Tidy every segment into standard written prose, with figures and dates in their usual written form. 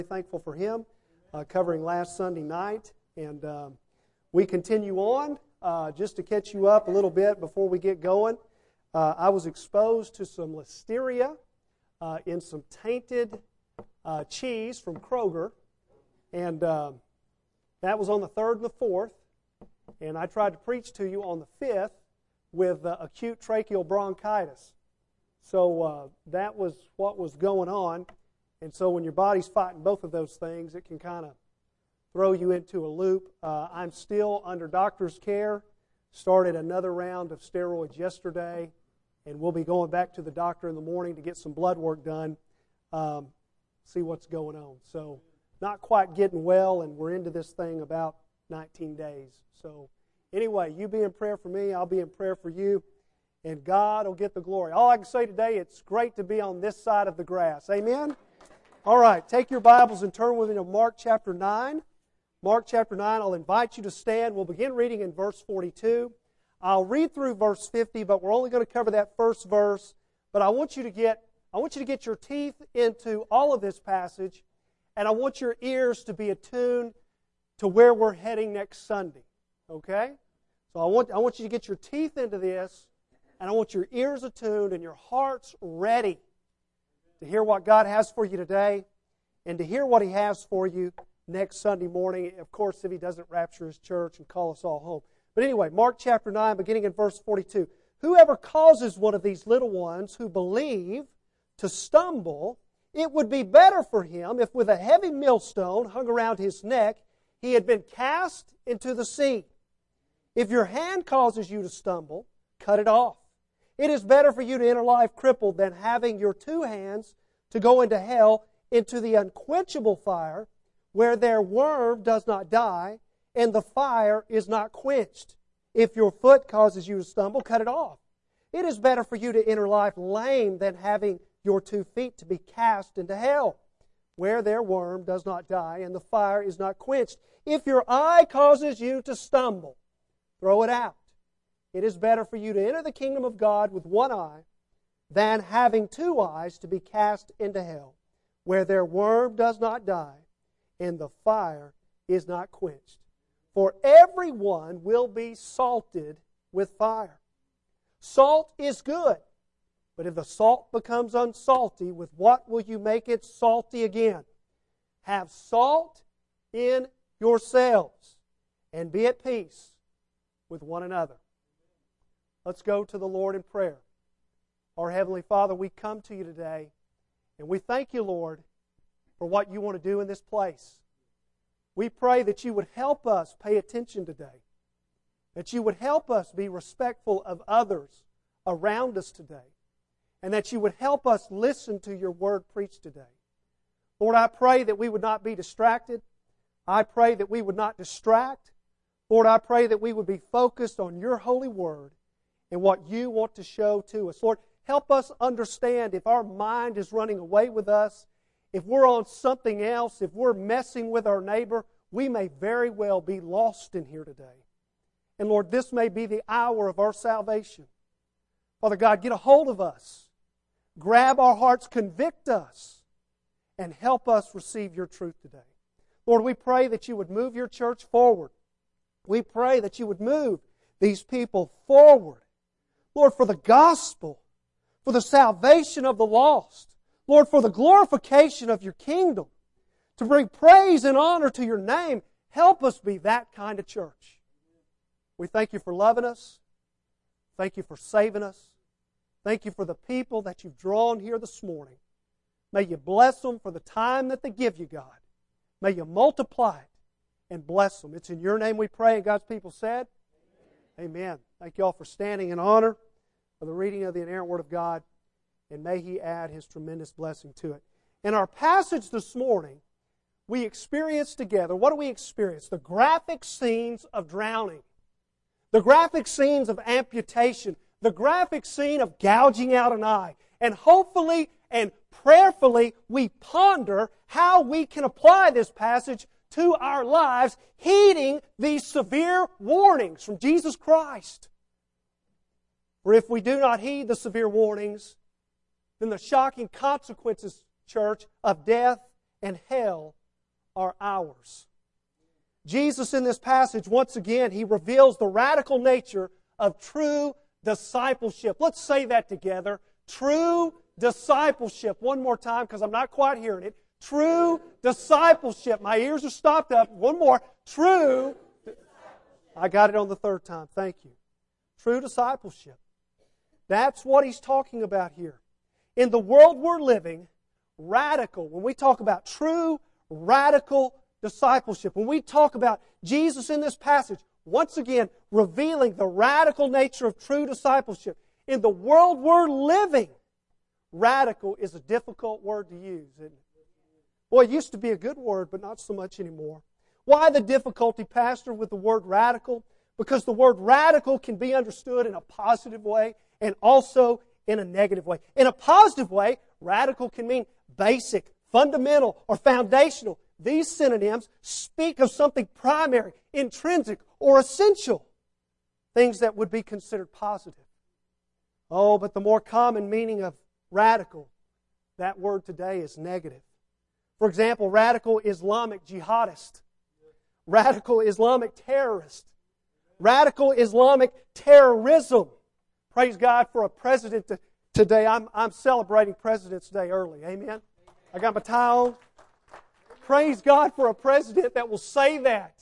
Thankful for him covering last Sunday night. And we continue on. Just to catch you up a little bit before we get going, I was exposed to some listeria in some tainted cheese from Kroger. And that was on the 3rd and the 4th. And I tried to preach to you on the 5th with acute tracheal bronchitis. So that was what was going on. And so when your body's fighting both of those things, it can kind of throw you into a loop. I'm still under doctor's care. Started another round of steroids yesterday, and we'll be going back to the doctor in the morning to get some blood work done, see what's going on. So not quite getting well, and we're into this thing about 19 days. So anyway, you be in prayer for me, I'll be in prayer for you, and God will get the glory. All I can say today, it's great to be on this side of the grass. Amen? All right, take your Bibles and turn with me to Mark chapter 9. Mark chapter 9, I'll invite you to stand. We'll begin reading in verse 42. I'll read through verse 50, but we're only going to cover that first verse. But I want you to get your teeth into all of this passage, and I want your ears to be attuned to where we're heading next Sunday. Okay? So I want you to get your teeth into this, and I want your ears attuned and your hearts ready to hear what God has for you today and to hear what He has for you next Sunday morning, of course, if He doesn't rapture His church and call us all home. But anyway, Mark chapter 9, beginning in verse 42. Whoever causes one of these little ones who believe to stumble, it would be better for him if with a heavy millstone hung around his neck, he had been cast into the sea. If your hand causes you to stumble, cut it off. It is better for you to enter life crippled than having your two hands to go into hell, into the unquenchable fire, where their worm does not die, and the fire is not quenched. If your foot causes you to stumble, cut it off. It is better for you to enter life lame than having your 2 feet to be cast into hell, where their worm does not die, and the fire is not quenched. If your eye causes you to stumble, throw it out. It is better for you to enter the kingdom of God with one eye than having 2 eyes to be cast into hell, where their worm does not die and the fire is not quenched. For everyone will be salted with fire. Salt is good, but if the salt becomes unsalty, with what will you make it salty again? Have salt in yourselves and be at peace with one another. Let's go to the Lord in prayer. Our Heavenly Father, we come to you today, and we thank you, Lord, for what you want to do in this place. We pray that you would help us pay attention today, that you would help us be respectful of others around us today, and that you would help us listen to your word preached today. Lord, I pray that we would not be distracted. I pray that we would not distract. Lord, I pray that we would be focused on your holy word and what you want to show to us. Lord, help us understand if our mind is running away with us, if we're on something else, if we're messing with our neighbor, we may very well be lost in here today. And Lord, this may be the hour of our salvation. Father God, get a hold of us. Grab our hearts, convict us, and help us receive your truth today. Lord, we pray that you would move your church forward. We pray that you would move these people forward. Lord, for the gospel, for the salvation of the lost. Lord, for the glorification of your kingdom, to bring praise and honor to your name, help us be that kind of church. We thank you for loving us. Thank you for saving us. Thank you for the people that you've drawn here this morning. May you bless them for the time that they give you, God. May you multiply it and bless them. It's in your name we pray, and God's people said, Amen. Thank you all for standing in honor of the reading of the inerrant Word of God. And may He add His tremendous blessing to it. In our passage this morning, we experience together, what do we experience? The graphic scenes of drowning. The graphic scenes of amputation. The graphic scene of gouging out an eye. And hopefully and prayerfully, we ponder how we can apply this passage to our lives, heeding these severe warnings from Jesus Christ. For if we do not heed the severe warnings, then the shocking consequences, church, of death and hell are ours. Jesus in this passage, once again, He reveals the radical nature of true discipleship. Let's say that together. True discipleship. One more time, because I'm not quite hearing it. True discipleship. My ears are stopped up. One more. True. I got it on the third time. Thank you. True discipleship. That's what He's talking about here. In the world we're living, radical, when we talk about true, radical discipleship, when we talk about Jesus in this passage, once again, revealing the radical nature of true discipleship. In the world we're living, radical is a difficult word to use, isn't it? Well, it used to be a good word, but not so much anymore. Why the difficulty, Pastor, with the word radical? Because the word radical can be understood in a positive way and also in a negative way. In a positive way, radical can mean basic, fundamental, or foundational. These synonyms speak of something primary, intrinsic, or essential. Things that would be considered positive. Oh, but the more common meaning of radical, that word today is negative. For example, radical Islamic jihadist. Radical Islamic terrorist. Radical Islamic terrorism. Praise God for a president today. I'm celebrating President's Day early. Amen. I got my tie on. Praise God for a president that will say that.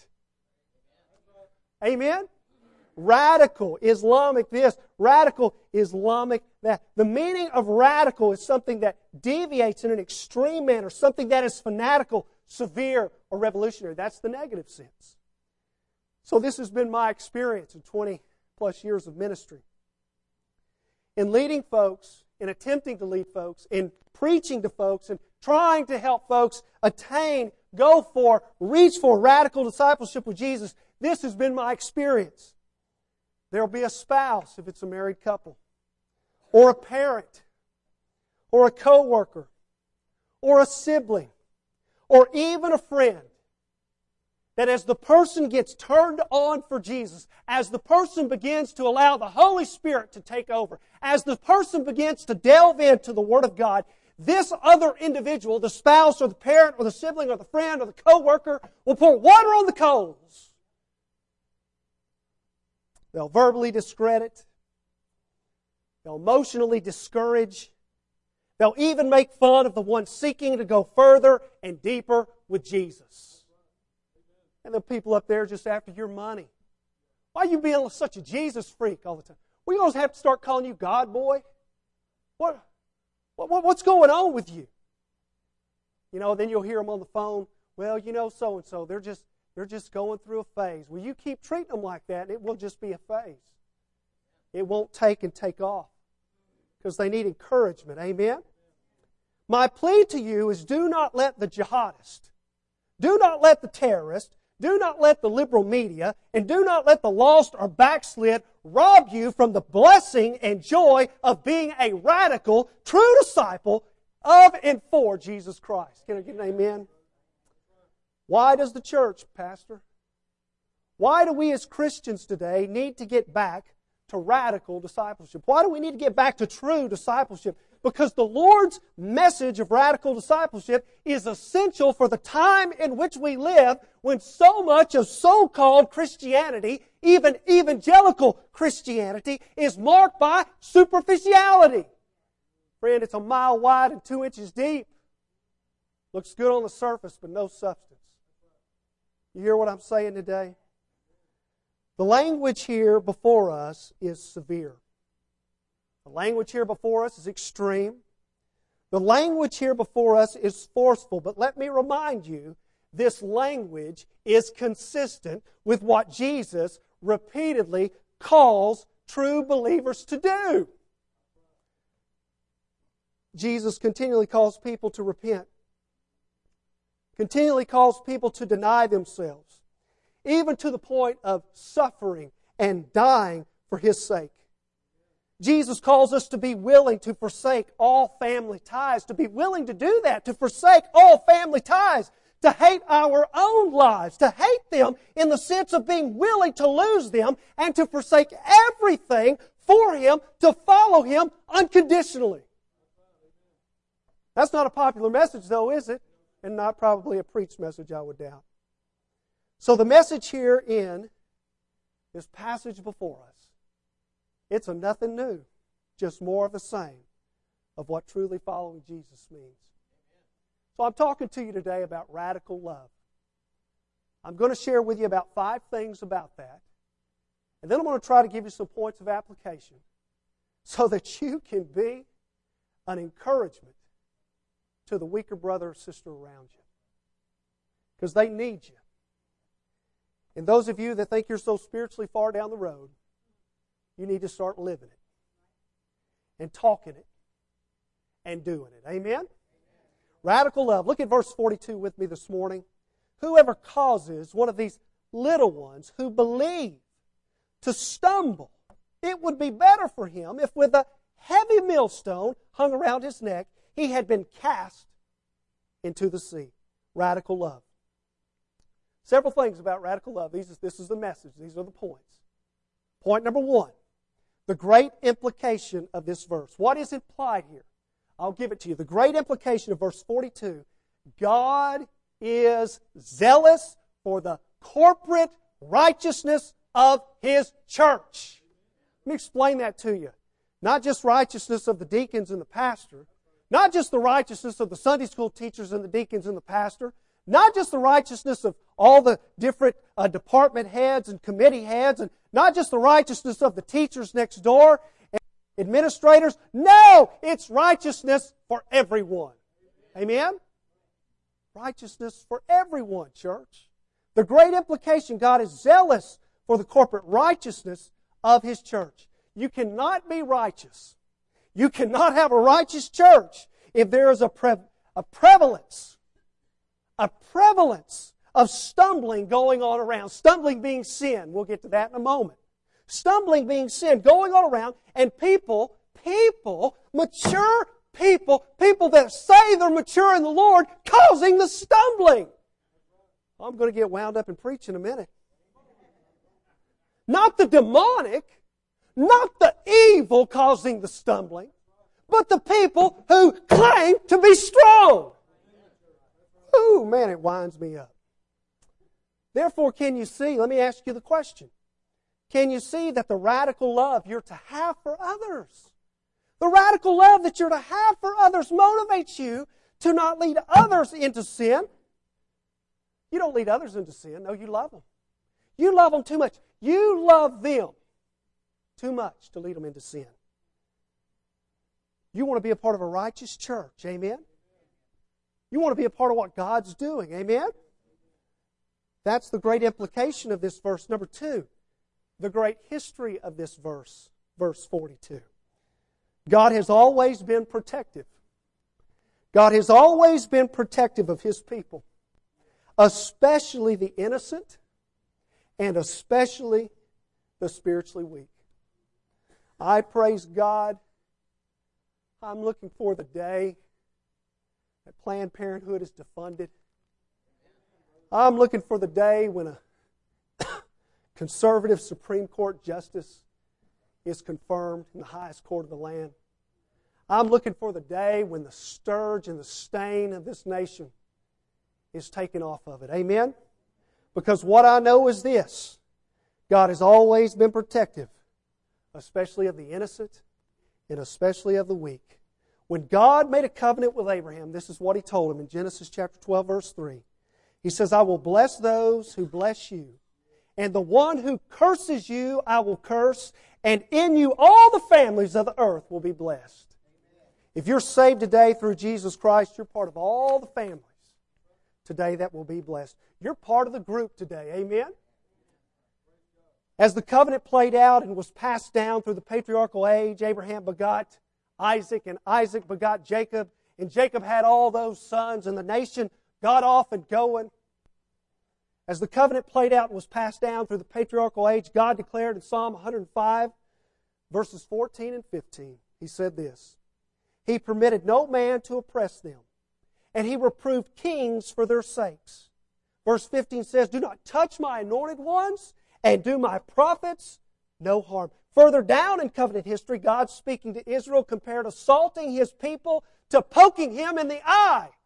Amen. Radical Islamic this, radical Islamic that. The meaning of radical is something that deviates in an extreme manner, something that is fanatical, severe, or revolutionary. That's the negative sense. So this has been my experience in 20 plus years of ministry. In leading folks, in attempting to lead folks, in preaching to folks, and trying to help folks attain, go for, reach for radical discipleship with Jesus, this has been my experience. There will be a spouse if it's a married couple, or a parent, or a co-worker, or a sibling, or even a friend, that as the person gets turned on for Jesus, as the person begins to allow the Holy Spirit to take over, as the person begins to delve into the Word of God, this other individual, the spouse or the parent or the sibling or the friend or the co-worker, will pour water on the coals. They'll verbally discredit. They'll emotionally discourage. They'll even make fun of the one seeking to go further and deeper with Jesus. And the people up there just after your money. Why are you being such a Jesus freak all the time? We going to have to start calling you God boy? What's going on with you? You know, then you'll hear them on the phone. Well, you know, so-and-so, they're just going through a phase. Well, you keep treating them like that, and it will just be a phase. It won't take off because they need encouragement. Amen? My plea to you is do not let the jihadist, do not let the terrorist, do not let the liberal media, and do not let the lost or backslid rob you from the blessing and joy of being a radical, true disciple of and for Jesus Christ. Can I get an amen? Why does the church, Pastor? Why do we as Christians today need to get back to radical discipleship? Why do we need to get back to true discipleship? Because the Lord's message of radical discipleship is essential for the time in which we live, when so much of so-called Christianity, even evangelical Christianity, is marked by superficiality. Friend, it's a mile wide and 2 inches deep. Looks good on the surface, but no substance. You hear what I'm saying today? The language here before us is severe. The language here before us is extreme. The language here before us is forceful. But let me remind you, this language is consistent with what Jesus repeatedly calls true believers to do. Jesus continually calls people to repent. Continually calls people to deny themselves, even to the point of suffering and dying for His sake. Jesus calls us to be willing to forsake all family ties, to be willing to do that, to forsake all family ties, to hate our own lives, to hate them in the sense of being willing to lose them, and to forsake everything for Him, to follow Him unconditionally. That's not a popular message though, is it? and not probably a preached message, I would doubt. So the message here in this passage before us, it's a nothing new, just more of the same of what truly following Jesus means. So I'm talking to you today about radical love. I'm going to share with you about 5 things about that. And then I'm going to try to give you some points of application so that you can be an encouragement to the weaker brother or sister around you. Because they need you. And those of you that think you're so spiritually far down the road, you need to start living it and talking it and doing it. Amen? Radical love. Look at verse 42 with me this morning. Whoever causes one of these little ones who believe to stumble, it would be better for him if with a heavy millstone hung around his neck, he had been cast into the sea. Radical love. Several things about radical love. This is the message. These are the points. Point number 1, the great implication of this verse. What is implied here? I'll give it to you. The great implication of verse 42, God is zealous for the corporate righteousness of His church. Let me explain that to you. Not just righteousness of the deacons and the pastor, not just the righteousness of the Sunday school teachers and the deacons and the pastor, not just the righteousness of all the different department heads and committee heads, and not just the righteousness of the teachers next door and administrators. No, it's righteousness for everyone. Amen? Righteousness for everyone, church. The great implication, God is zealous for the corporate righteousness of His church. You cannot be righteous. You cannot have a righteous church if there is a prevalence of stumbling going on around. Stumbling being sin. We'll get to that in a moment. Stumbling being sin going on around, and mature people that say they're mature in the Lord, causing the stumbling. I'm going to get wound up in preaching in a minute. Not the demonic, not the evil causing the stumbling, but the people who claim to be strong. Ooh, man, it winds me up. Therefore, can you see, let me ask you the question. Can you see that the radical love you're to have for others, the radical love that you're to have for others motivates you to not lead others into sin? You don't lead others into sin. No, you love them. You love them too much. You love them too much to lead them into sin. You want to be a part of a righteous church. Amen? You want to be a part of what God's doing. Amen? That's the great implication of this verse. Number 2, the great history of this verse, verse 42. God has always been protective. God has always been protective of His people, especially the innocent and especially the spiritually weak. I praise God. I'm looking for the day that Planned Parenthood is defunded. I'm looking for the day when a conservative Supreme Court justice is confirmed in the highest court of the land. I'm looking for the day when the scourge and the stain of this nation is taken off of it. Amen? Because what I know is this: God has always been protective, especially of the innocent and especially of the weak. When God made a covenant with Abraham, this is what He told him in Genesis chapter 12, verse 3. He says, I will bless those who bless you, and the one who curses you I will curse, and in you all the families of the earth will be blessed. If you're saved today through Jesus Christ, you're part of all the families today that will be blessed. You're part of the group today. Amen? As the covenant played out and was passed down through the patriarchal age, Abraham begot Isaac, and Isaac begot Jacob, and Jacob had all those sons, and the nation got off and going. As the covenant played out and was passed down through the patriarchal age, God declared in Psalm 105, verses 14 and 15, He said this: He permitted no man to oppress them, and He reproved kings for their sakes. Verse 15 says, Do not touch my anointed ones, and do my prophets no harm. Further down in covenant history, God speaking to Israel compared assaulting His people to poking Him in the eye.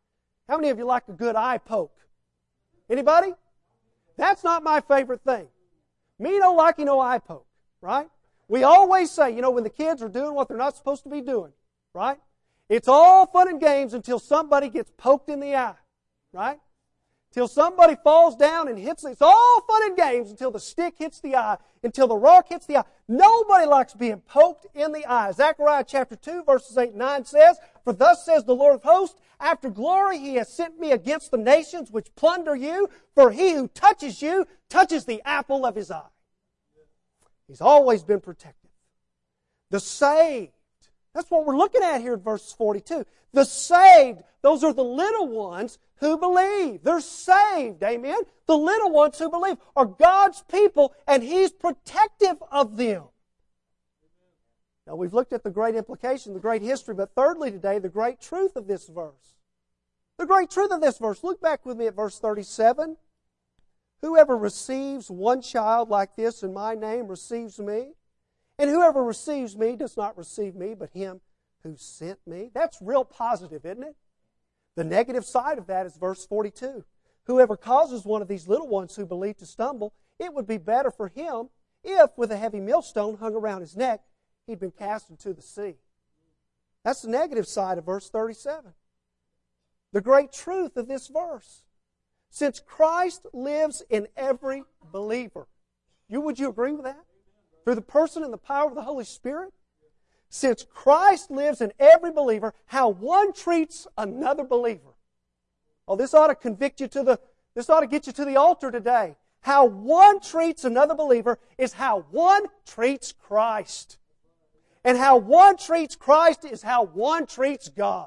How many of you like a good eye poke? Anybody? That's not my favorite thing. Me don't like no eye poke, right? We always say, when the kids are doing what they're not supposed to be doing, right? It's all fun and games until somebody gets poked in the eye, right? Till somebody falls down and hits it. It's all fun and games until the stick hits the eye, until the rock hits the eye. Nobody likes being poked in the eye. Zechariah chapter 2 verses 8 and 9 says, "For thus says the Lord of hosts, after glory he has sent me against the nations which plunder you, for he who touches you touches the apple of his eye." He's always been protected. The saved. That's what we're looking at here in verse 42. The saved, those are the little ones who believe. They're saved, amen? The little ones who believe are God's people, and He's protective of them. Now, we've looked at the great implication, the great history, but thirdly today, the great truth of this verse. The great truth of this verse. Look back with me at verse 37. "Whoever receives one child like this in my name receives me. And whoever receives me does not receive me, but him who sent me." That's real positive, isn't it? The negative side of that is verse 42. "Whoever causes one of these little ones who believe to stumble, it would be better for him if, with a heavy millstone hung around his neck, he'd been cast into the sea." That's the negative side of verse 37. The great truth of this verse. Since Christ lives in every believer. Would you agree with that? Through the person and the power of the Holy Spirit? Since Christ lives in every believer, how one treats another believer. Oh, this ought to convict you this ought to get you to the altar today. How one treats another believer is how one treats Christ. And how one treats Christ is how one treats God.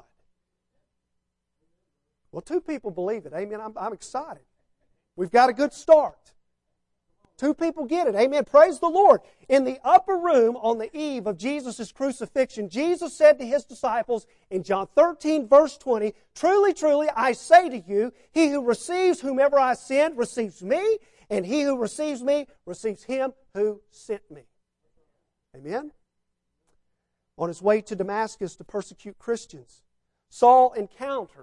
Well, 2 people believe it. Amen. I'm excited. We've got a good start. 2 people get it. Amen. Praise the Lord. In the upper room on the eve of Jesus' crucifixion, Jesus said to His disciples in John 13, verse 20, "Truly, truly, I say to you, he who receives whomever I send receives me, and he who receives me receives him who sent me." Amen. On his way to Damascus to persecute Christians, Saul encountered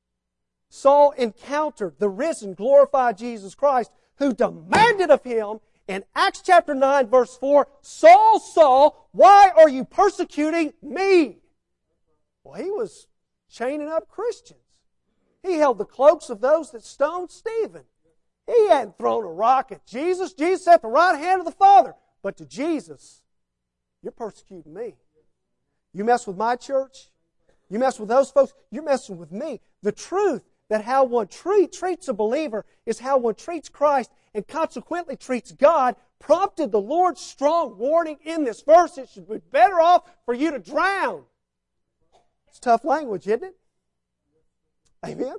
the risen, glorified Jesus Christ, who demanded of him in Acts chapter 9, verse 4, "Saul, Saul, why are you persecuting me?" Well, he was chaining up Christians. He held the cloaks of those that stoned Stephen. He hadn't thrown a rock at Jesus. Jesus at the right hand of the Father. But to Jesus, "You're persecuting me. You mess with my church, you mess with those folks, you're messing with me." The truth that how one treats a believer is how one treats Christ and consequently treats God prompted the Lord's strong warning in this verse. It should be better off for you to drown. It's tough language, isn't it? Amen?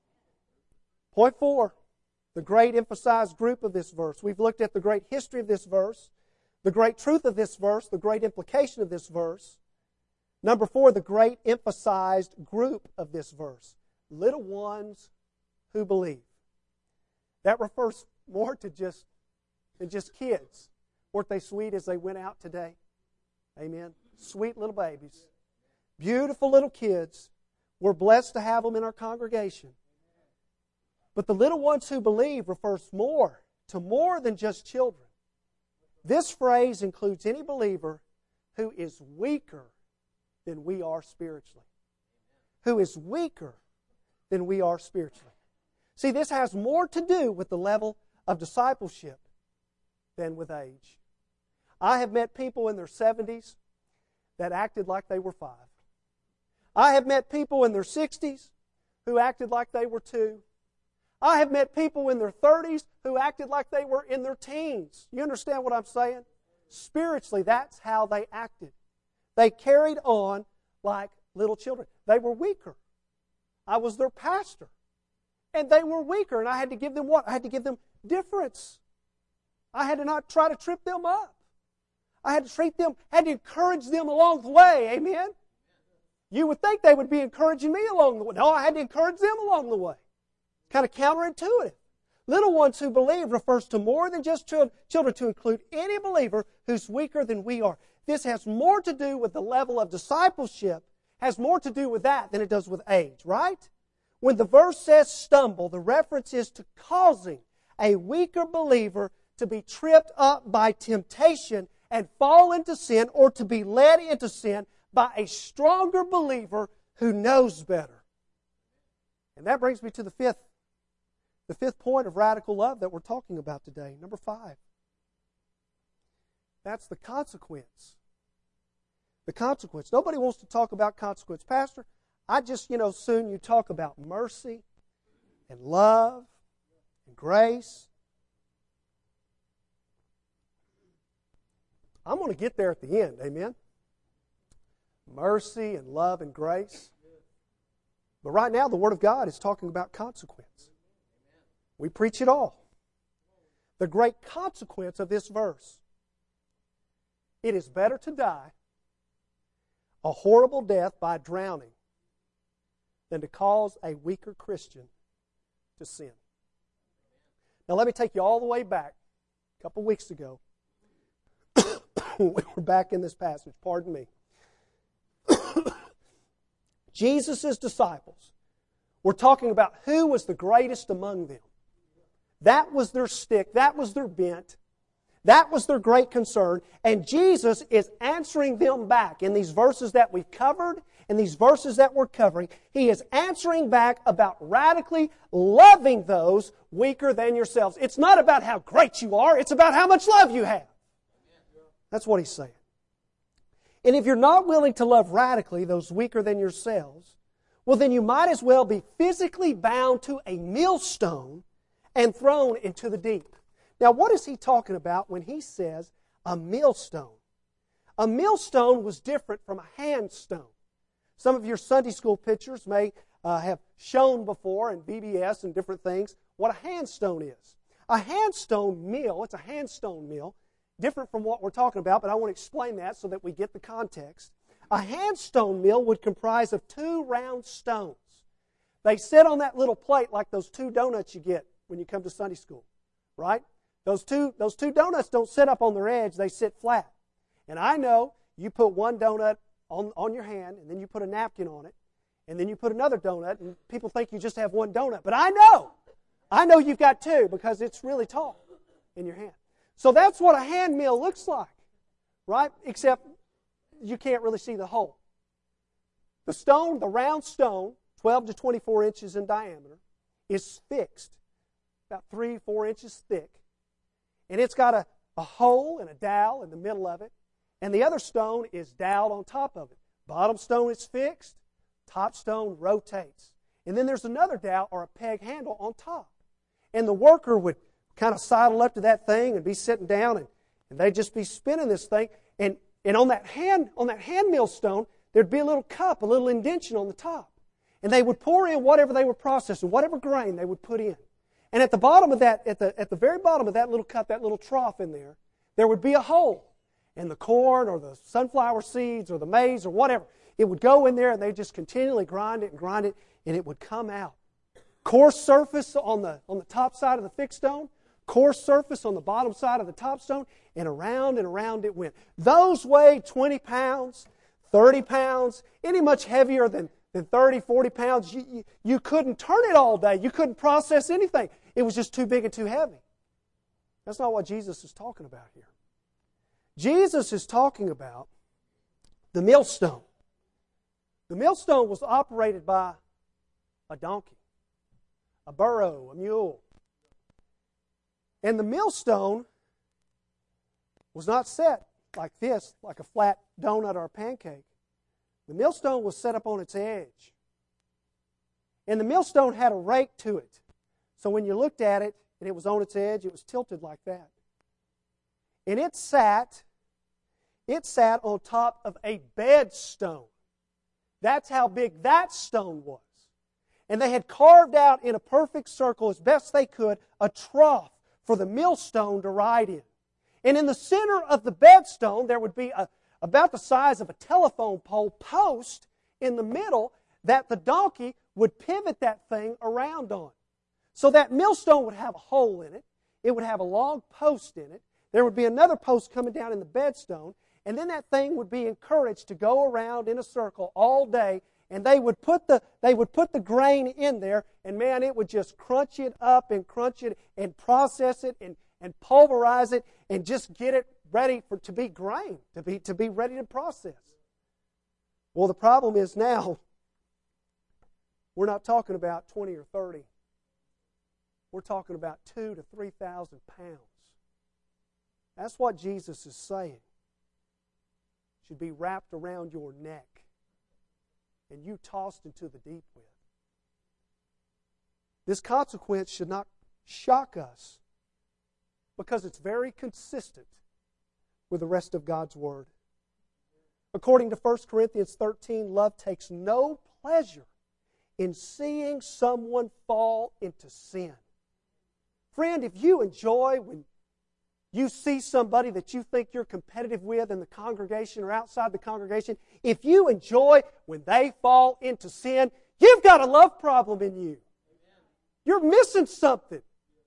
Point 4, the great emphasized group of this verse. We've looked at the great history of this verse, the great truth of this verse, the great implication of this verse. Number 4, the great emphasized group of this verse. Little ones who believe. That refers more to than just kids. Weren't they sweet as they went out today? Amen. Sweet little babies. Beautiful little kids. We're blessed to have them in our congregation. But the little ones who believe refers to more than just children. This phrase includes any believer who is weaker than we are spiritually. Who is weaker than we are spiritually. See, this has more to do with the level of discipleship than with age. I have met people in their 70s that acted like they were 5. I have met people in their 60s who acted like they were 2. I have met people in their 30s who acted like they were in their teens. You understand what I'm saying? Spiritually, that's how they acted. They carried on like little children. They were weaker. I was their pastor. And they were weaker. And I had to give them what? I had to give them difference. I had to not try to trip them up. I had to encourage them along the way. Amen? You would think they would be encouraging me along the way. No, I had to encourage them along the way. Kind of counterintuitive. Little ones who believe refers to more than just children, to include any believer who's weaker than we are. This has more to do with the level of discipleship, has more to do with that than it does with age, right? When the verse says stumble, the reference is to causing a weaker believer to be tripped up by temptation and fall into sin, or to be led into sin by a stronger believer who knows better. And that brings me to the fifth point of radical love that we're talking about today. Number 5. That's the consequence. The consequence. Nobody wants to talk about consequence. Pastor, I just, soon you talk about mercy and love and grace. I'm going to get there at the end, amen? Mercy and love and grace. But right now, the Word of God is talking about consequence. We preach it all. The great consequence of this verse: it is better to die a horrible death by drowning than to cause a weaker Christian to sin. Now let me take you all the way back a couple weeks ago. We were back in this passage, pardon me. Jesus' disciples were talking about who was the greatest among them. That was their stick, that was their bent, that was their great concern. And Jesus is answering them back in these verses that we've covered, in these verses that we're covering. He is answering back about radically loving those weaker than yourselves. It's not about how great you are, it's about how much love you have. That's what he's saying. And if you're not willing to love radically those weaker than yourselves, well, then you might as well be physically bound to a millstone and thrown into the deep. Now, what is he talking about when he says a millstone? A millstone was different from a handstone. Some of your Sunday school pictures may have shown before in VBS and different things what a handstone is. A handstone mill, it's a handstone mill, different from what we're talking about, but I want to explain that so that we get the context. A handstone mill would comprise of 2 round stones. They sit on that little plate like those 2 donuts you get when you come to Sunday school, right? Those two donuts don't sit up on their edge, they sit flat. And I know you put one donut on your hand, and then you put a napkin on it, and then you put another donut, and people think you just have one donut. But I know you've got 2 because it's really tall in your hand. So that's what a hand mill looks like, right? Except you can't really see the hole. The stone, the round stone, 12 to 24 inches in diameter, is fixed, about 3-4 inches thick. And it's got a hole and a dowel in the middle of it. And the other stone is doweled on top of it. Bottom stone is fixed, top stone rotates. And then there's another dowel or a peg handle on top. And the worker would kind of sidle up to that thing and be sitting down, and they'd just be spinning this thing. And on that hand millstone, there'd be a little cup, a little indention on the top. And they would pour in whatever they were processing, whatever grain they would put in. And at the bottom of that, at the very bottom of that little cup, that little trough in there would be a hole. And the corn or the sunflower seeds or the maize or whatever, it would go in there, and they'd just continually grind it, and it would come out. Coarse surface on the top side of the fixed stone, coarse surface on the bottom side of the top stone, and around it went. Those weighed 20 pounds, 30 pounds, any much heavier than 30, 40 pounds. You couldn't turn it all day. You couldn't process anything. It was just too big and too heavy. That's not what Jesus is talking about here. Jesus is talking about the millstone. The millstone was operated by a donkey, a burro, a mule. And the millstone was not set like this, like a flat donut or a pancake. The millstone was set up on its edge. And the millstone had a rake to it. So when you looked at it and it was on its edge, it was tilted like that. And it sat on top of a bed stone. That's how big that stone was. And they had carved out in a perfect circle, as best they could, a trough for the millstone to ride in. And in the center of the bedstone, there would be about the size of a telephone pole post in the middle that the donkey would pivot that thing around on. So that millstone would have a hole in it. It would have a long post in it. There would be another post coming down in the bedstone. And then that thing would be encouraged to go around in a circle all day and they would put the grain in there, and man, it would just crunch it up and crunch it and process it and pulverize it and just get it ready to be grain, to be ready to process. Well, the problem is now we're not talking about 20 or 30. We're talking about 2,000 to 3,000 pounds. That's what Jesus is saying. Should be wrapped around your neck and you tossed into the deep with. This consequence should not shock us because it's very consistent with the rest of God's Word. According to 1 Corinthians 13, love takes no pleasure in seeing someone fall into sin. Friend, if you enjoy when you see somebody that you think you're competitive with in the congregation or outside the congregation, if you enjoy when they fall into sin, you've got a love problem in you. You're missing something.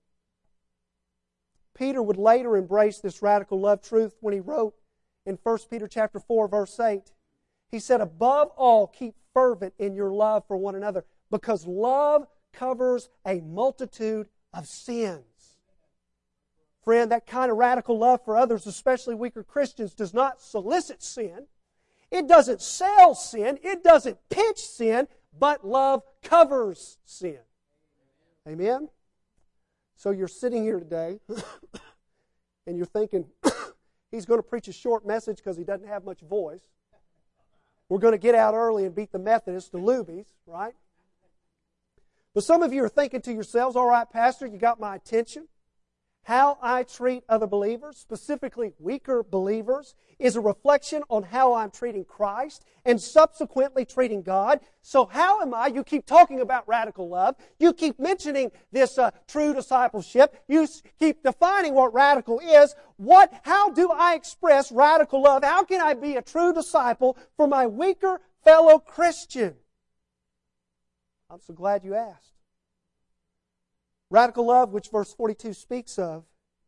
Peter would later embrace this radical love truth when he wrote in 1 Peter chapter 4, verse 8. He said, above all, keep fervent in your love for one another, because love covers a multitude of sins. Friend, that kind of radical love for others, especially weaker Christians, does not solicit sin. It doesn't sell sin. It doesn't pitch sin, but love covers sin. Amen? So you're sitting here today and you're thinking, he's going to preach a short message because he doesn't have much voice. We're going to get out early and beat the Methodists to Luby's, right? But some of you are thinking to yourselves, all right, Pastor, you got my attention. How I treat other believers, specifically weaker believers, is a reflection on how I'm treating Christ and subsequently treating God. So how am I? You keep talking about radical love. You keep mentioning this true discipleship. You keep defining what radical is. How do I express radical love? How can I be a true disciple for my weaker fellow Christian? I'm so glad you asked. Radical love, which verse 42 speaks of,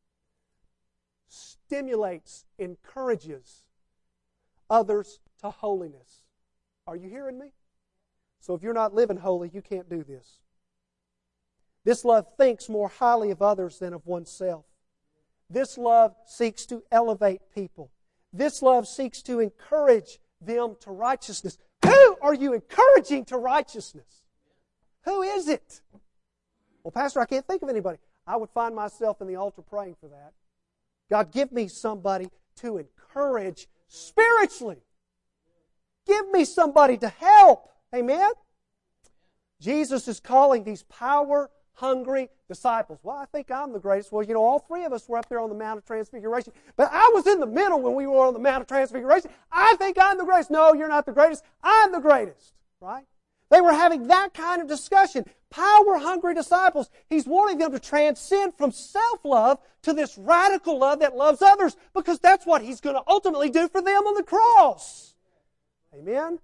stimulates, encourages others to holiness. Are you hearing me? So if you're not living holy, you can't do this. This love thinks more highly of others than of oneself. This love seeks to elevate people. This love seeks to encourage them to righteousness. Who are you encouraging to righteousness? Who is it? Well, Pastor, I can't think of anybody. I would find myself in the altar praying for that. God, give me somebody to encourage spiritually. Give me somebody to help. Amen? Jesus is calling these power-hungry disciples. Well, I think I'm the greatest. Well, all three of us were up there on the Mount of Transfiguration. But I was in the middle when we were on the Mount of Transfiguration. I think I'm the greatest. No, you're not the greatest. I'm the greatest. Right? They were having that kind of discussion. Power-hungry disciples. He's wanting them to transcend from self-love to this radical love that loves others, because that's what He's going to ultimately do for them on the cross. Amen?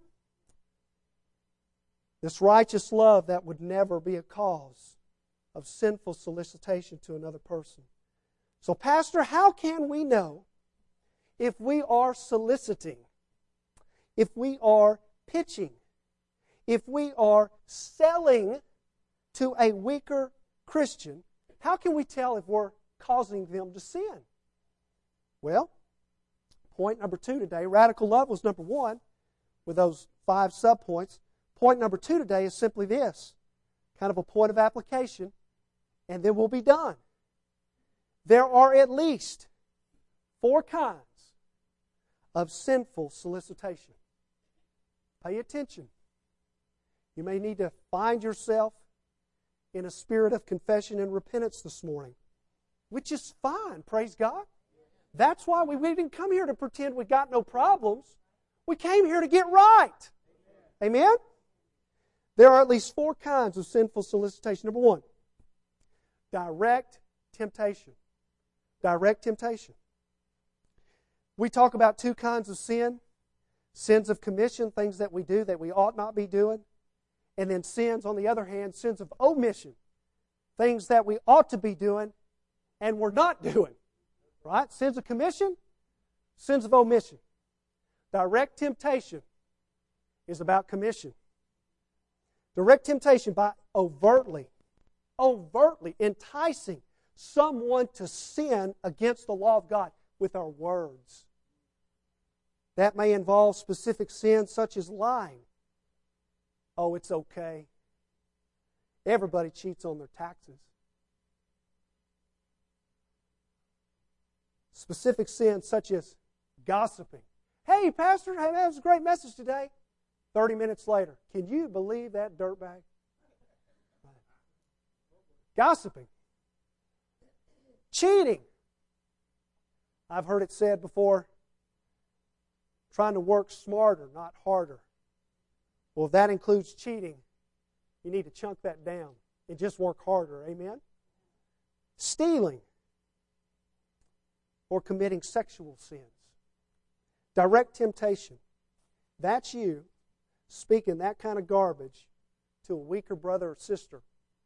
This righteous love that would never be a cause of sinful solicitation to another person. So, Pastor, how can we know if we are soliciting, if we are pitching, if we are selling to a weaker Christian? How can we tell if we're causing them to sin? Well, point number 2 today, radical love was number 1 with those 5 subpoints. Point number 2 today is simply this, kind of a point of application, and then we'll be done. There are at least 4 kinds of sinful solicitation. Pay attention. You may need to find yourself in a spirit of confession and repentance this morning, which is fine, praise God. That's why we didn't come here to pretend we got no problems. We came here to get right. Amen? There are at least 4 kinds of sinful solicitation. Number 1, direct temptation. Direct temptation. We talk about 2 kinds of sin. Sins of commission, things that we do that we ought not be doing. And then sins, on the other hand, sins of omission, things that we ought to be doing and we're not doing. Right? Sins of commission, sins of omission. Direct temptation is about commission. Direct temptation by overtly enticing someone to sin against the law of God with our words. That may involve specific sins such as lying. Oh, it's okay. Everybody cheats on their taxes. Specific sins such as gossiping. Hey, Pastor, that was a great message today. 30 minutes later, can you believe that dirtbag? Gossiping. Cheating. I've heard it said before, trying to work smarter, not harder. Well, if that includes cheating, you need to chunk that down and just work harder. Amen? Stealing or committing sexual sins. Direct temptation. That's you speaking that kind of garbage to a weaker brother or sister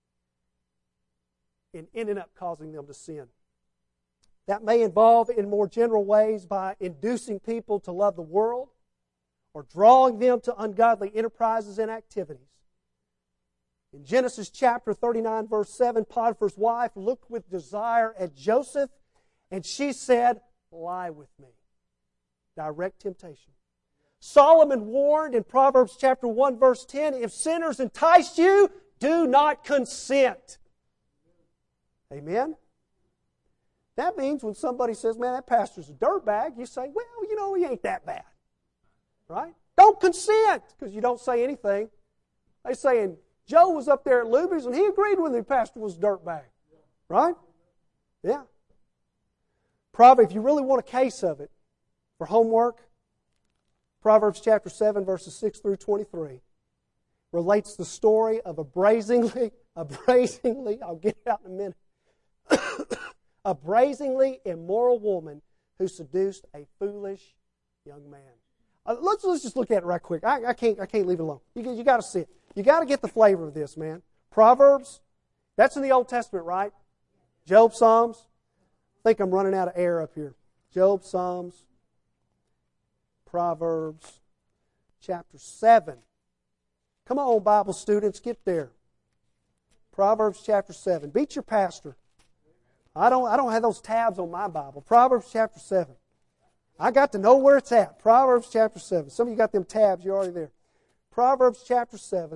and ending up causing them to sin. That may involve in more general ways by inducing people to love the world or drawing them to ungodly enterprises and activities. In Genesis chapter 39, verse 7, Potiphar's wife looked with desire at Joseph, and she said, "Lie with me." Direct temptation. Solomon warned in Proverbs chapter 1, verse 10, if sinners entice you, do not consent. Amen? That means when somebody says, man, that pastor's a dirtbag, you say, well, he ain't that bad. Right? Don't consent, because you don't say anything. They saying, Joe was up there at Luby's and he agreed with the pastor was a dirtbag. Right? Yeah. Probably, if you really want a case of it, for homework, Proverbs chapter 7, verses 6 through 23, relates the story of a brazenly, I'll get it out in a minute, a brazenly immoral woman who seduced a foolish young man. Let's just look at it right quick. I can't leave it alone. You got to see it. You got to get the flavor of this, man. Proverbs, that's in the Old Testament, right? Job, Psalms. I think I'm running out of air up here. Job, Psalms, Proverbs, chapter 7. Come on, Bible students, get there. Proverbs chapter 7. Beat your pastor. I don't have those tabs on my Bible. Proverbs chapter 7. I got to know where it's at. Proverbs chapter 7. Some of you got them tabs, you're already there. Proverbs chapter 7.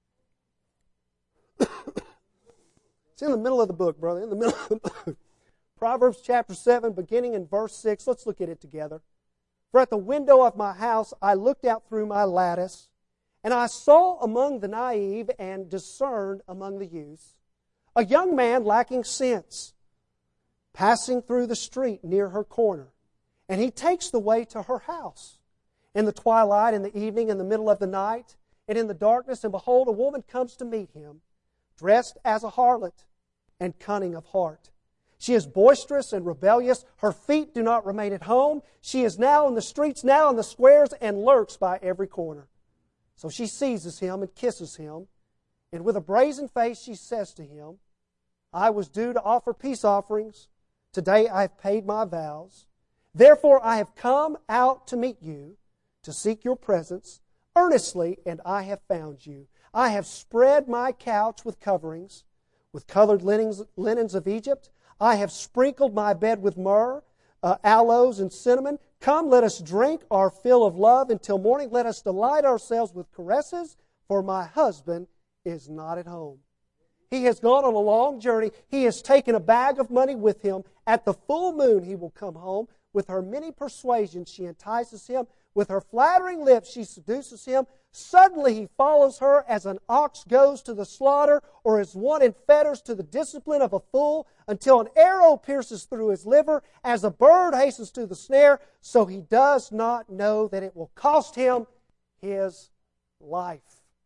It's in the middle of the book, brother. In the middle of the book. Proverbs chapter 7, beginning in verse 6. Let's look at it together. For at the window of my house I looked out through my lattice, and I saw among the naive and discerned among the youths a young man lacking sense, passing through the street near her corner. And he takes the way to her house. In the twilight, in the evening, in the middle of the night, and in the darkness, and behold, a woman comes to meet him, dressed as a harlot and cunning of heart. She is boisterous and rebellious. Her feet do not remain at home. She is now in the streets, now in the squares, and lurks by every corner. So she seizes him and kisses him. And with a brazen face she says to him, I was due to offer peace offerings. Today I have paid my vows. Therefore I have come out to meet you, to seek your presence earnestly, and I have found you. I have spread my couch with coverings, with colored linens of Egypt. I have sprinkled my bed with myrrh, aloes, and cinnamon. Come, let us drink our fill of love until morning. Let us delight ourselves with caresses, for my husband is not at home. He has gone on a long journey. He has taken a bag of money with him. At the full moon he will come home. With her many persuasions she entices him. With her flattering lips she seduces him. Suddenly he follows her as an ox goes to the slaughter, or as one in fetters to the discipline of a fool, until an arrow pierces through his liver, as a bird hastens to the snare, so he does not know that it will cost him his life.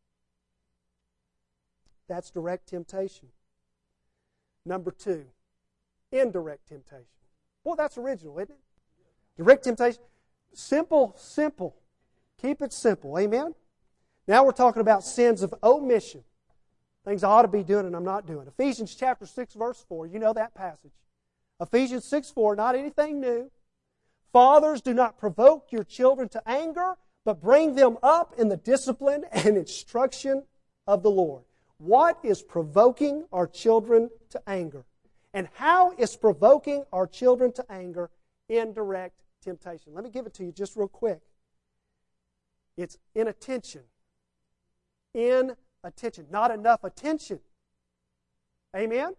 That's direct temptation. Number 2, indirect temptation. Well, that's original, isn't it? Direct temptation. Simple. Keep it simple. Amen? Now we're talking about sins of omission. Things I ought to be doing and I'm not doing. Ephesians chapter 6, verse 4. You know that passage. Ephesians 6, 4, not anything new. Fathers, do not provoke your children to anger, but bring them up in the discipline and instruction of the Lord. What is provoking our children to anger? And how is provoking our children to anger indirect temptation? Let me give it to you just real quick. It's inattention. Inattention. Not enough attention. Amen?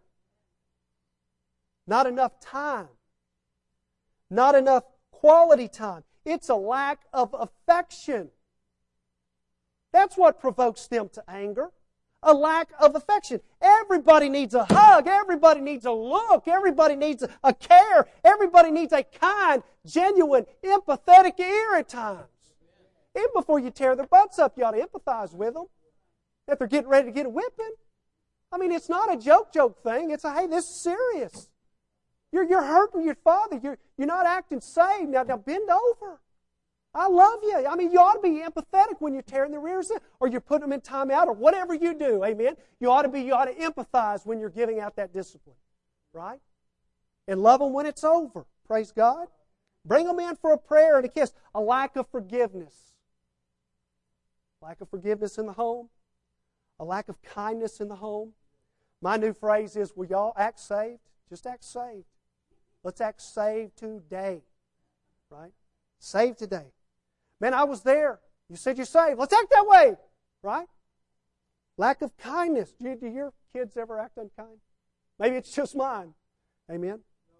Not enough time. Not enough quality time. It's a lack of affection. That's what provokes them to anger. A lack of affection. Everybody needs a hug. Everybody needs a look. Everybody needs a care. Everybody needs a kind, genuine, empathetic ear at times. Even before you tear their butts up, you ought to empathize with them. If they're getting ready to get a whipping. I mean, it's not a joke thing. It's a, hey, this is serious. You're hurting your father. You're not acting safe. Now bend over. I love you. I mean, you ought to be empathetic when you're tearing their ears in, or you're putting them in timeout, or whatever you do. Amen. You ought to empathize when you're giving out that discipline, right? And love them when it's over. Praise God. Bring them in for a prayer and a kiss. A lack of forgiveness. Lack of forgiveness in the home. A lack of kindness in the home. My new phrase is, will y'all act saved? Just act saved. Let's act saved today. Right? Saved today. Man, I was there. You said you're saved. Let's act that way. Right? Lack of kindness. Do your kids ever act unkind? Maybe it's just mine. Amen?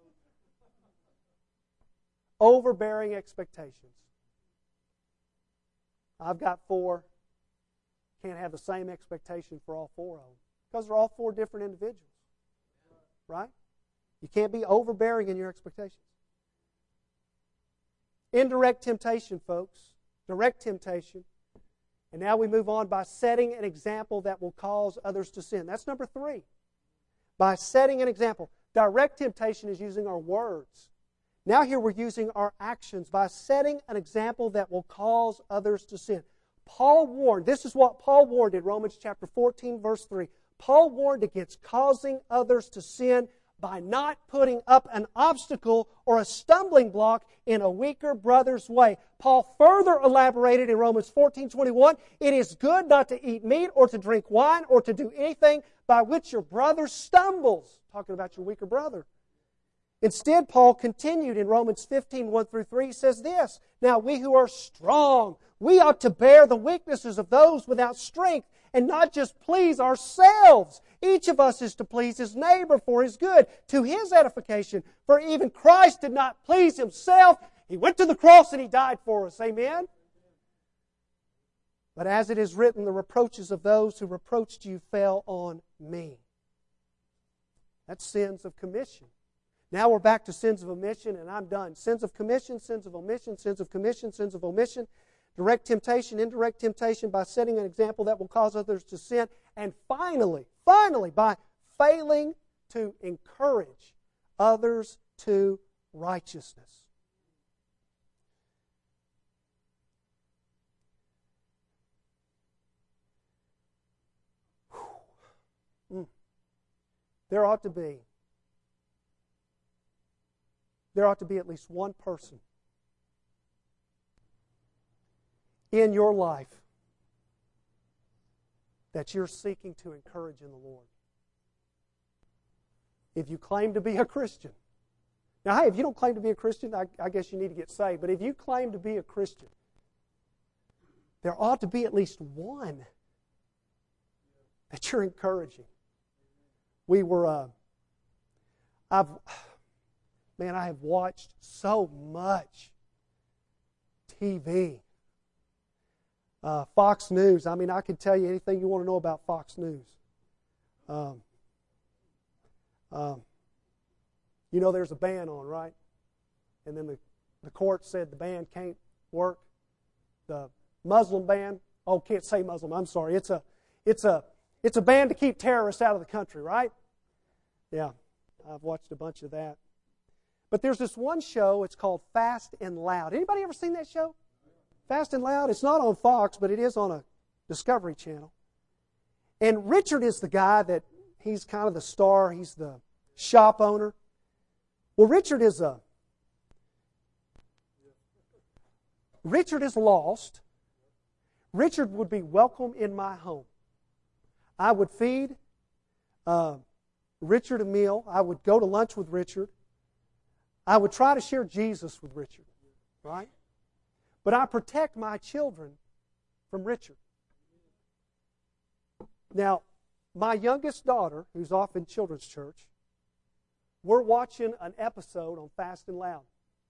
Overbearing expectations. I've got 4. Can't have the same expectation for all 4 of them. Because they're all 4 different individuals. Right? You can't be overbearing in your expectations. Indirect temptation, folks. Direct temptation. And now we move on by setting an example that will cause others to sin. That's number 3. By setting an example. Direct temptation is using our words. Now here we're using our actions by setting an example that will cause others to sin. Paul warned, this is what Paul warned in Romans chapter 14, verse 3. Paul warned against causing others to sin by not putting up an obstacle or a stumbling block in a weaker brother's way. Paul further elaborated in Romans 14:21, it is good not to eat meat or to drink wine or to do anything by which your brother stumbles. Talking about your weaker brother. Instead, Paul continued in Romans 15:1-3, he says this, now we who are strong, we ought to bear the weaknesses of those without strength and not just please ourselves. Each of us is to please his neighbor for his good, to his edification. For even Christ did not please himself. He went to the cross and he died for us. Amen? But as it is written, the reproaches of those who reproached you fell on me. That's sins of commission. Now we're back to sins of omission, and I'm done. Sins of commission, sins of omission, sins of commission, sins of omission. Direct temptation, indirect temptation by setting an example that will cause others to sin. And finally, by failing to encourage others to righteousness. There ought to be at least one person in your life that you're seeking to encourage in the Lord. If you claim to be a Christian. Now, hey, if you don't claim to be a Christian, I guess you need to get saved. But if you claim to be a Christian, there ought to be at least one that you're encouraging. I have watched so much TV. Fox News. I mean, I can tell you anything you want to know about Fox News. You know there's a ban on, right? And then the court said the ban can't work. The Muslim ban. Oh, can't say Muslim. I'm sorry. It's a ban to keep terrorists out of the country, right? Yeah, I've watched a bunch of that. But there's this one show, it's called Fast and Loud. Anybody ever seen that show? Fast and Loud? It's not on Fox, but it is on a Discovery Channel. And Richard is the guy he's kind of the star, he's the shop owner. Well, Richard is lost. Richard would be welcome in my home. I would feed Richard a meal. I would go to lunch with Richard. I would try to share Jesus with Richard, right? But I protect my children from Richard. Now, my youngest daughter, who's off in children's church, we're watching an episode on Fast and Loud.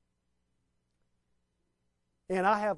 And I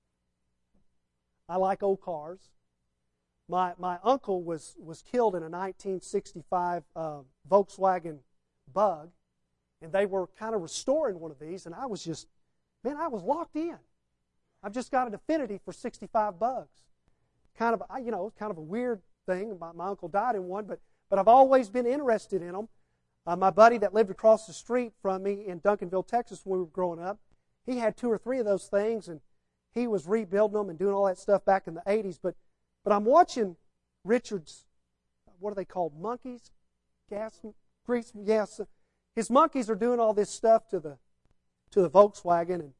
like old cars. My uncle was killed in a 1965 Volkswagen Bug, and they were kind of restoring one of these, and I was locked in. I've just got an affinity for 65 Bugs. Kind of a weird thing. My uncle died in one, but I've always been interested in them. My buddy that lived across the street from me in Duncanville, Texas, when we were growing up, he had 2 or 3 of those things, and he was rebuilding them and doing all that stuff back in the 80s. But I'm watching Richard's, what are they called, monkeys? Grease? Yes. His monkeys are doing all this stuff to the Volkswagen. And,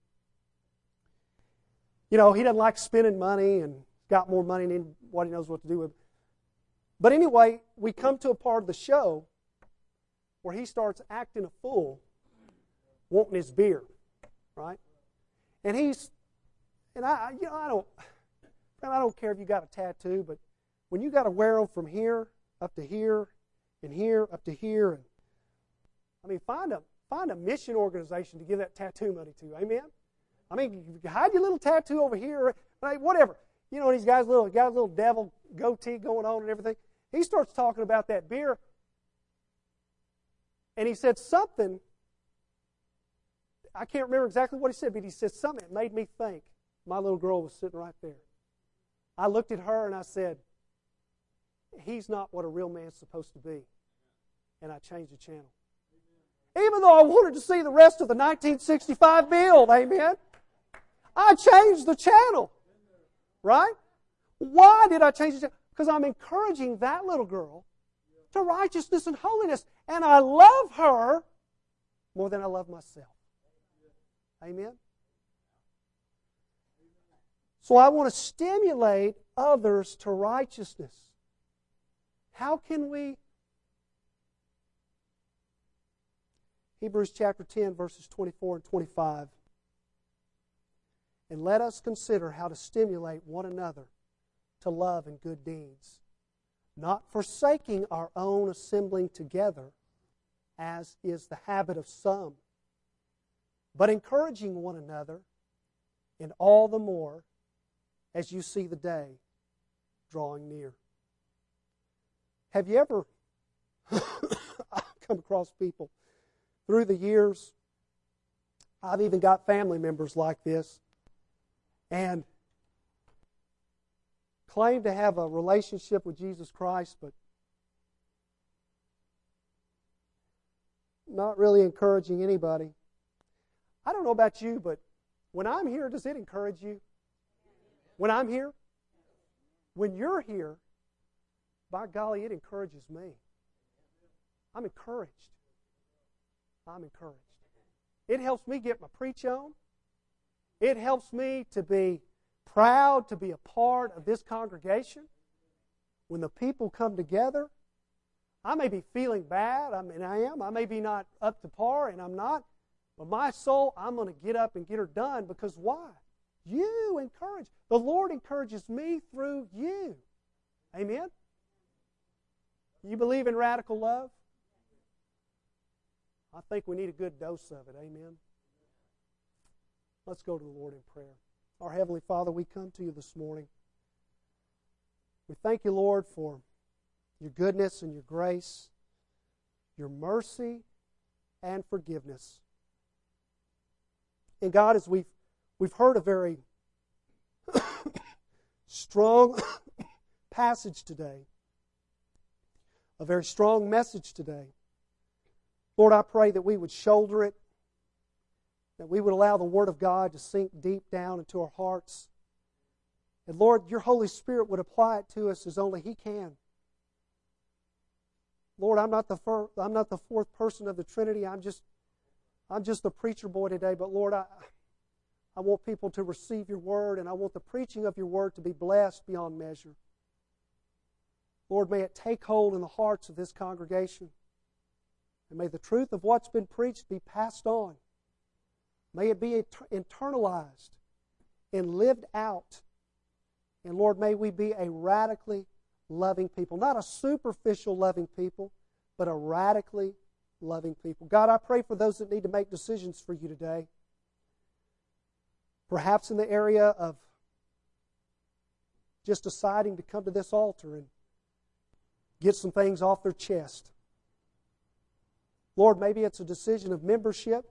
he doesn't like spending money and got more money than what he knows what to do with. But anyway, we come to a part of the show where he starts acting a fool, wanting his beer, right? And I don't care if you got a tattoo, but when you got to wear them from here up to here and here up to here, and find a mission organization to give that tattoo money to. Amen. You hide your little tattoo over here, right, whatever. And he's got a little devil goatee going on and everything. He starts talking about that beer, and he said something. I can't remember exactly what he said, but he said something that made me think. My little girl was sitting right there. I looked at her and I said, he's not what a real man's supposed to be. And I changed the channel. Even though I wanted to see the rest of the 1965 build, amen, I changed the channel. Right? Why did I change the channel? Because I'm encouraging that little girl to righteousness and holiness. And I love her more than I love myself. Amen? So I want to stimulate others to righteousness. How can we? Hebrews chapter 10, verses 24 and 25. And let us consider how to stimulate one another to love and good deeds, not forsaking our own assembling together, as is the habit of some, but encouraging one another, and all the more as you see the day drawing near. Have you ever come across people through the years? I've even got family members like this, and claim to have a relationship with Jesus Christ, but not really encouraging anybody. I don't know about you, but when I'm here, does it encourage you? When I'm here? When you're here, by golly, it encourages me. I'm encouraged. I'm encouraged. It helps me get my preach on. It helps me to be proud to be a part of this congregation. When the people come together, I may be feeling bad. I may be not up to par, and I'm not. But my soul, I'm going to get up and get her done, because why? You encourage. The Lord encourages me through you. Amen? You believe in radical love? I think we need a good dose of it. Amen? Let's go to the Lord in prayer. Our Heavenly Father, we come to you this morning. We thank you, Lord, for your goodness and your grace, your mercy and forgiveness. And God, as we've heard a very strong passage today, a very strong message today, Lord, I pray that we would shoulder it, that we would allow the Word of God to sink deep down into our hearts. And Lord, your Holy Spirit would apply it to us as only He can. Lord, I'm not the fourth person of the Trinity. I'm just the preacher boy today. But Lord, I want people to receive your Word, and I want the preaching of your Word to be blessed beyond measure. Lord, may it take hold in the hearts of this congregation. And may the truth of what's been preached be passed on. May it be internalized and lived out. And Lord, may we be a radically loving people. Not a superficial loving people, but a radically loving people. God, I pray for those that need to make decisions for you today. Perhaps in the area of just deciding to come to this altar and get some things off their chest. Lord, maybe it's a decision of membership.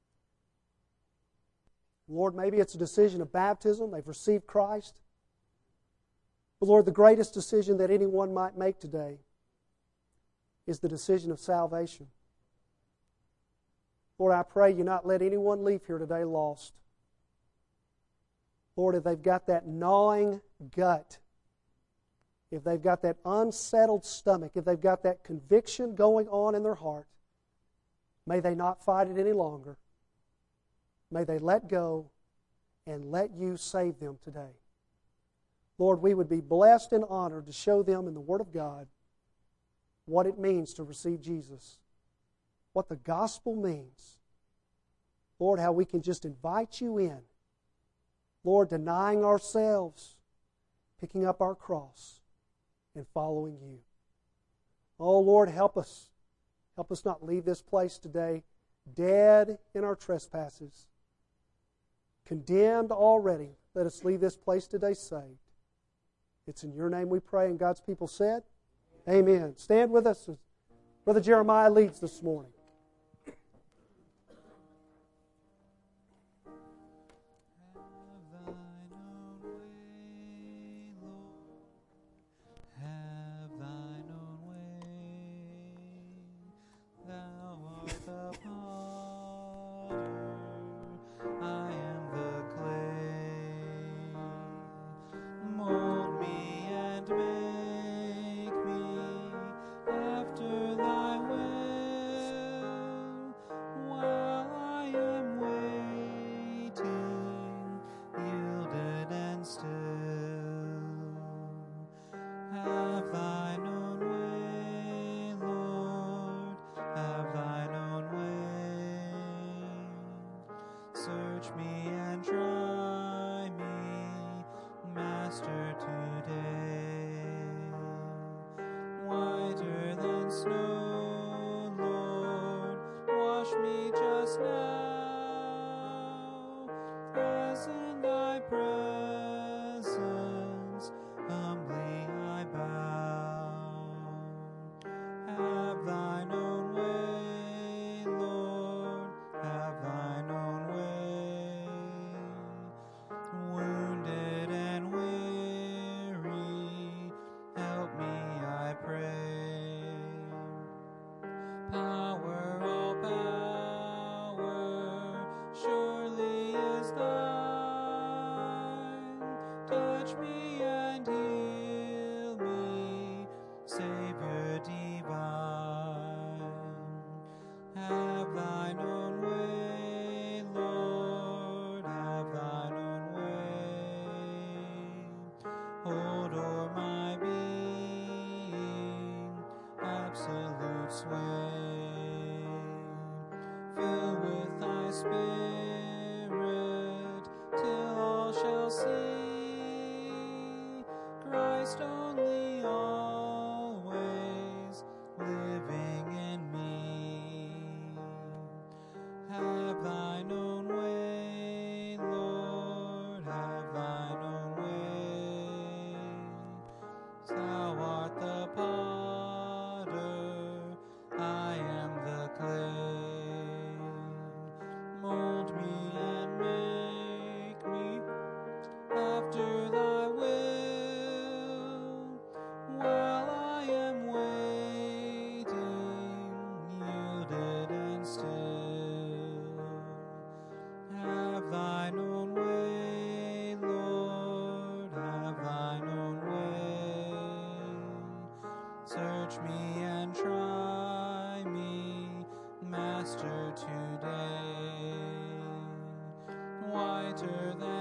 Lord, maybe it's a decision of baptism. They've received Christ. But Lord, the greatest decision that anyone might make today is the decision of salvation. Lord, I pray you not let anyone leave here today lost. Lord, if they've got that gnawing gut, if they've got that unsettled stomach, if they've got that conviction going on in their heart, may they not fight it any longer. May they let go and let you save them today. Lord, we would be blessed and honored to show them in the Word of God what it means to receive Jesus, what the gospel means. Lord, how we can just invite you in. Lord, denying ourselves, picking up our cross, and following you. Oh, Lord, help us. Help us not leave this place today dead in our trespasses, condemned already. Let us leave this place today saved. It's in your name we pray, and God's people said, Amen. Stand with us as Brother Jeremiah leads this morning.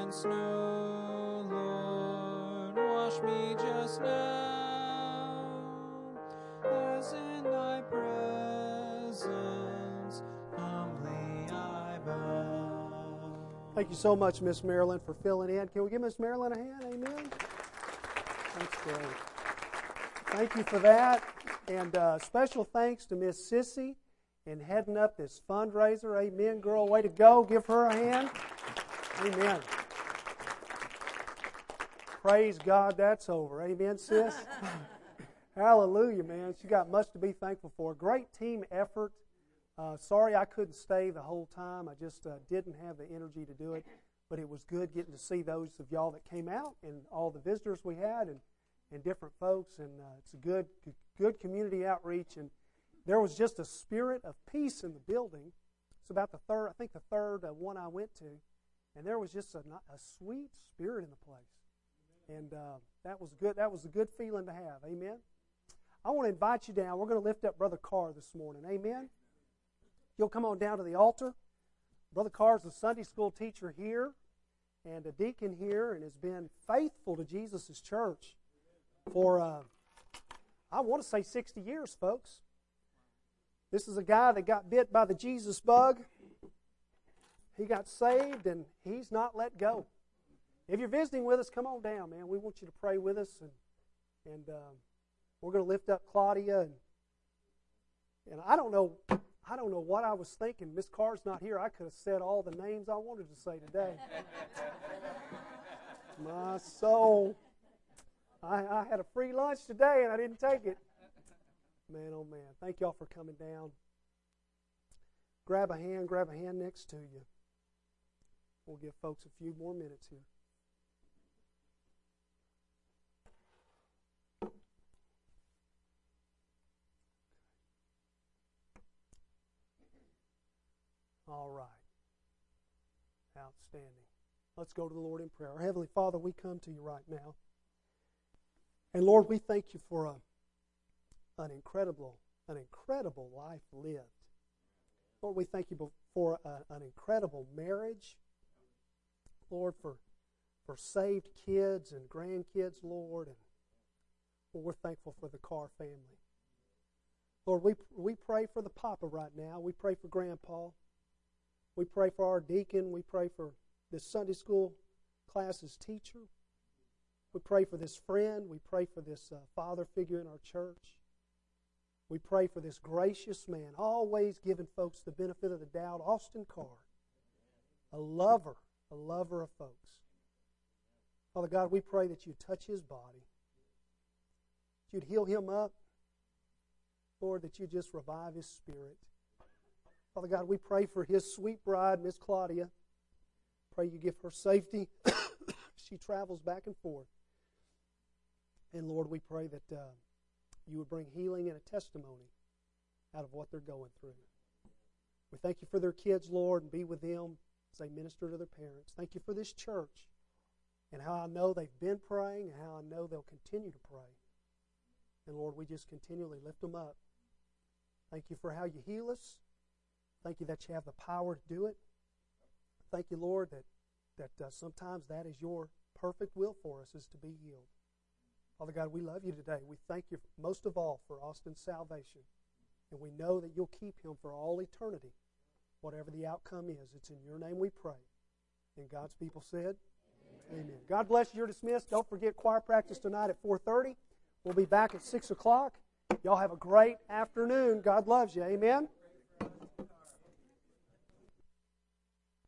Snow, Lord, wash me just now. as in thy presence, humbly I bow. Thank you so much, Miss Marilyn, for filling in. Can we give Miss Marilyn a hand? Amen. That's great. Thank you for that. And special thanks to Miss Sissy in heading up this fundraiser. Amen, girl. Way to go. Give her a hand. Amen. Praise God, that's over. Amen, sis? Hallelujah, man. She got much to be thankful for. Great team effort. Sorry I couldn't stay the whole time. I just didn't have the energy to do it. But it was good getting to see those of y'all that came out and all the visitors we had and different folks. And it's a good community outreach. And there was just a spirit of peace in the building. It's about the third one I went to. And there was just a sweet spirit in the place. And that was good. That was a good feeling to have. Amen. I want to invite you down. We're going to lift up Brother Carr this morning. Amen. You'll come on down to the altar. Brother Carr is a Sunday school teacher here and a deacon here and has been faithful to Jesus' church for, I want to say 60 years, folks. This is a guy that got bit by the Jesus bug. He got saved and he's not let go. If you're visiting with us, come on down, man. We want you to pray with us, and we're going to lift up Claudia. And I don't know what I was thinking. Miss Carr's not here. I could have said all the names I wanted to say today. My soul. I had a free lunch today, and I didn't take it. Man, oh man. Thank y'all for coming down. Grab a hand next to you. We'll give folks a few more minutes here. All right. Outstanding. Let's go to the Lord in prayer. Our Heavenly Father, we come to you right now. And Lord, we thank you for an incredible life lived. Lord, we thank you for an incredible marriage. Lord, for saved kids and grandkids, Lord. And Lord, we're thankful for the Carr family. Lord, we pray for the Papa right now. We pray for Grandpa. We pray for our deacon. We pray for this Sunday school class's teacher. We pray for this friend. We pray for this father figure in our church. We pray for this gracious man, always giving folks the benefit of the doubt, Austin Carr, a lover of folks. Father God, we pray that you'd touch his body, that you'd heal him up. Lord, that you just revive his spirit. Father God, we pray for his sweet bride, Miss Claudia. Pray you give her safety. She travels back and forth. And Lord, we pray that you would bring healing and a testimony out of what they're going through. We thank you for their kids, Lord, and be with them as they minister to their parents. Thank you for this church and how I know they've been praying and how I know they'll continue to pray. And Lord, we just continually lift them up. Thank you for how you heal us. Thank you that you have the power to do it. Thank you, Lord, that sometimes that is your perfect will for us, is to be healed. Father God, we love you today. We thank you most of all for Austin's salvation. And we know that you'll keep him for all eternity, whatever the outcome is. It's in your name we pray. And God's people said, Amen. Amen. God bless you. You're dismissed. Don't forget choir practice tonight at 4:30. We'll be back at 6 o'clock. Y'all have a great afternoon. God loves you. Amen.